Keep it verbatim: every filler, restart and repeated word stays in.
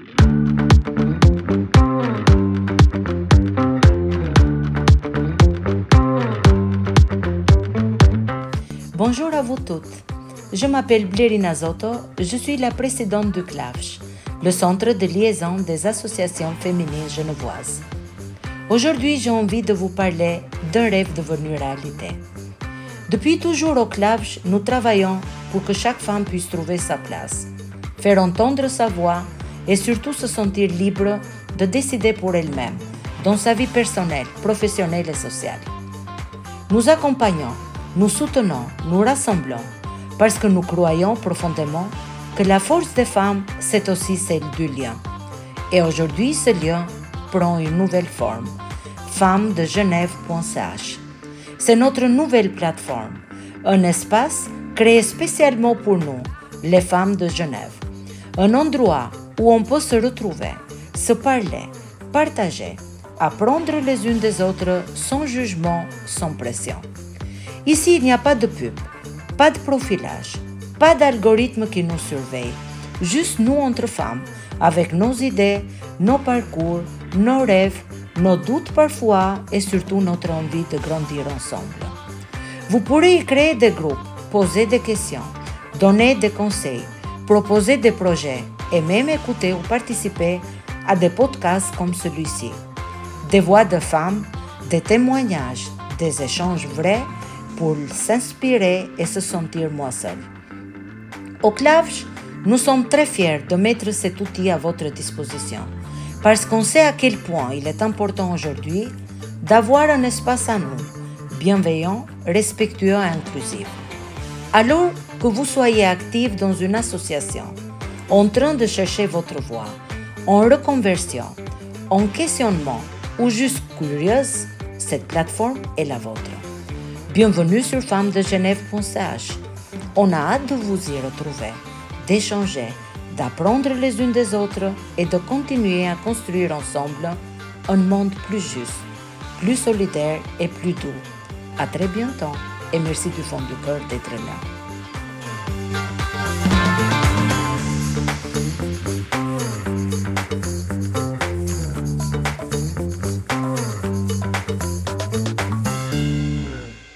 Bonjour à vous toutes. Je m'appelle Blerina Zotto, je suis la présidente du CLAFCH, le centre de liaison des associations féminines genevoises. Aujourd'hui, j'ai envie de vous parler d'un rêve devenu réalité. Depuis toujours au CLAFCH, nous travaillons pour que chaque femme puisse trouver sa place, faire entendre sa voix et surtout se sentir libre de décider pour elle-même, dans sa vie personnelle, professionnelle et sociale. Nous accompagnons, nous soutenons, nous rassemblons, parce que nous croyons profondément que la force des femmes, c'est aussi celle du lien. Et aujourd'hui, ce lien prend une nouvelle forme, femmes de genève point c h. C'est notre nouvelle plateforme, un espace créé spécialement pour nous, les femmes de Genève. Un endroit où on peut se retrouver, se parler, partager, apprendre les unes des autres sans jugement, sans pression. Ici, il n'y a pas de pub, pas de profilage, pas d'algorithme qui nous surveille, juste nous entre femmes, avec nos idées, nos parcours, nos rêves, nos doutes parfois et surtout notre envie de grandir ensemble. Vous pourrez y créer des groupes, poser des questions, donner des conseils, proposer des projets et même écouter ou participer à des podcasts comme celui-ci. Des voix de femmes, des témoignages, des échanges vrais pour s'inspirer et se sentir moins seul. Au CLAFCH, nous sommes très fiers de mettre cet outil à votre disposition parce qu'on sait à quel point il est important aujourd'hui d'avoir un espace à nous, bienveillant, respectueux et inclusif. Alors que vous soyez actif dans une association, en train de chercher votre voie, en reconversion, en questionnement ou juste curieuse, cette plateforme est la vôtre. Bienvenue sur femmes de genève point c h. On a hâte de vous y retrouver, d'échanger, d'apprendre les unes des autres et de continuer à construire ensemble un monde plus juste, plus solidaire et plus doux. À très bientôt et merci du fond du cœur d'être là.